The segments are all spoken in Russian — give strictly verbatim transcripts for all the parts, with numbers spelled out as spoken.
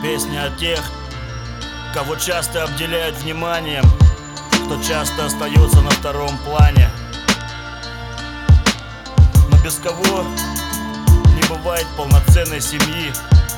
Песня о тех, кого часто обделяют вниманием, кто часто остается на втором плане. Но без кого не бывает полноценной семьи.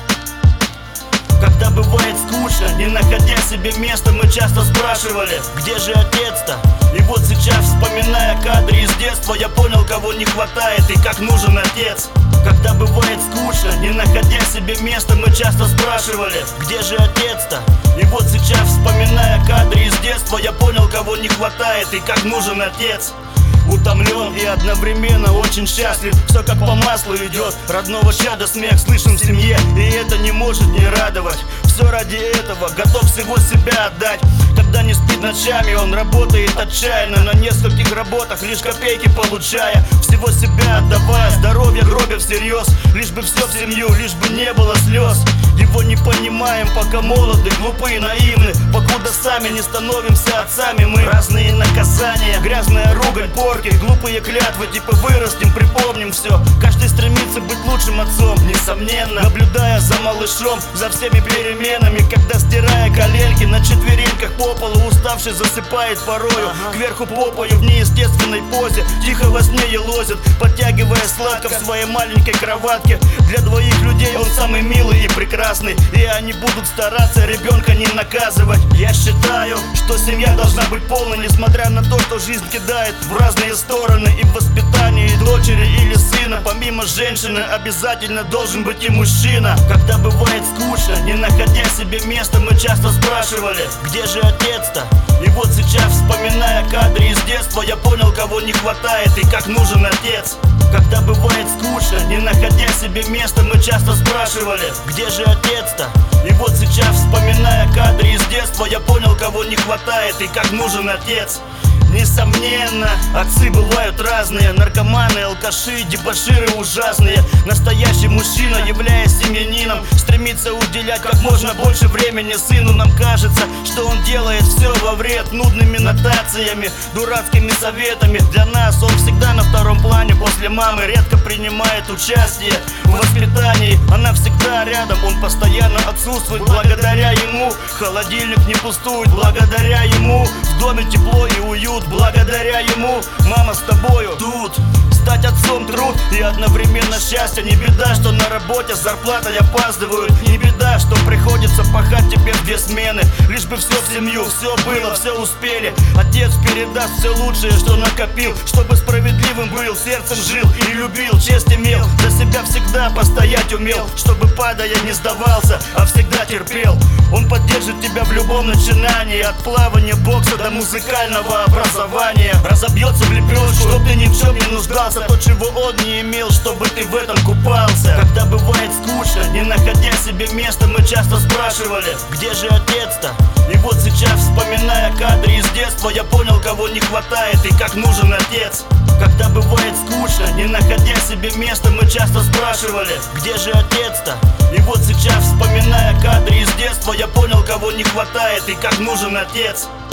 Когда бывает скучно, не находя себе места, мы часто спрашивали, где же отец-то? И вот сейчас, вспоминая кадры из детства, я понял, кого не хватает и как нужен отец. Когда бывает скучно, не находя себе места, мы часто спрашивали, где же отец-то? И вот сейчас, вспоминая кадры из детства, я понял, кого не хватает и как нужен отец. Утомлен и одновременно очень счастлив. Все как по маслу идет. Родного чада смех слышен в семье, и это не может не радовать. Все ради этого, готов всего себя отдать. Когда не спит ночами, он работает отчаянно на нескольких работах, лишь копейки получая, всего себя отдавая, здоровье гробя всерьез. Лишь бы все в семью, лишь бы не было слез. Его не понимаем, пока молоды, глупы и наивны, покуда сами не становимся отцами. Мы разные наказания, грязная ругань, порки, глупые клятвы, типа вырастем, припомним все. Каждый стремится быть лучшим отцом, несомненно, наблюдая за малышом, за всеми переменами. Когда, стирая коленки на четвереньках по полу, уставший засыпает порою, кверху попою в неестественной позе, тихо во сне елозит, подтягивая сладко в своей маленькой кроватке. Для двоих людей он самый милый и прекрасный, и они будут стараться ребенка не наказывать. Я считаю, что семья должна быть полной, несмотря на то, что жизнь кидает в разные стороны. И в воспитании дочери или сына, помимо женщины, обязательно должен быть и мужчина. Когда бывает скучно, не находя себе места, мы часто спрашивали, где же отец-то? И вот сейчас, вспоминая кадры из детства, я понял, кого не хватает и как нужен отец. Когда бывает скучно, не находя себе места, мы часто спрашивали, где же отец-то? И вот сейчас, вспоминая кадры из детства, я понял, кого не хватает и как нужен отец. Несомненно, отцы бывают разные, наркоманы, алкаши, дебоширы ужасные. Настоящий мужчина, являясь семьянином, стремится уделять как можно больше времени сыну. Нам кажется, что он делает все во вред, нудными нотациями, дурацкими советами. Для нас он всегда на втором плане после мамы, редко принимает участие в воспитании. Она всегда рядом, он постоянно отсутствует. Благодаря ему холодильник не пустует, благодаря ему в доме тепло и уют. Благодаря ему мама с тобою тут. Стать отцом труд и одновременно счастье. Не беда, что на работе с зарплатой опаздывают. Не беда, что приходится пахать тебе в две смены, лишь бы все в семью, все было, все успели. Отец передаст все лучшее, что накопил, чтобы справедливым был, сердцем жил и любил, честь имел, за себя всегда постоять умел, чтобы падая не сдавался, а всегда терпел. Он поддержит тебя в любом начинании, от плавания, бокса до музыкального образования. Разобьется в лепешку, чтоб ты ни в чем не нуждался, то, чего он не имел, чтобы ты в этом купался. Когда бывает скучно, не находя себе места, мы часто спрашивали, где же отец-то? И вот сейчас, вспоминая кадры из детства, я понял, кого не хватает и как нужен отец. Когда бывает скучно, не находя себе места, мы часто спрашивали, где же отец-то? И вот сейчас, вспоминая кадры из детства, я понял, кого не хватает и как нужен отец.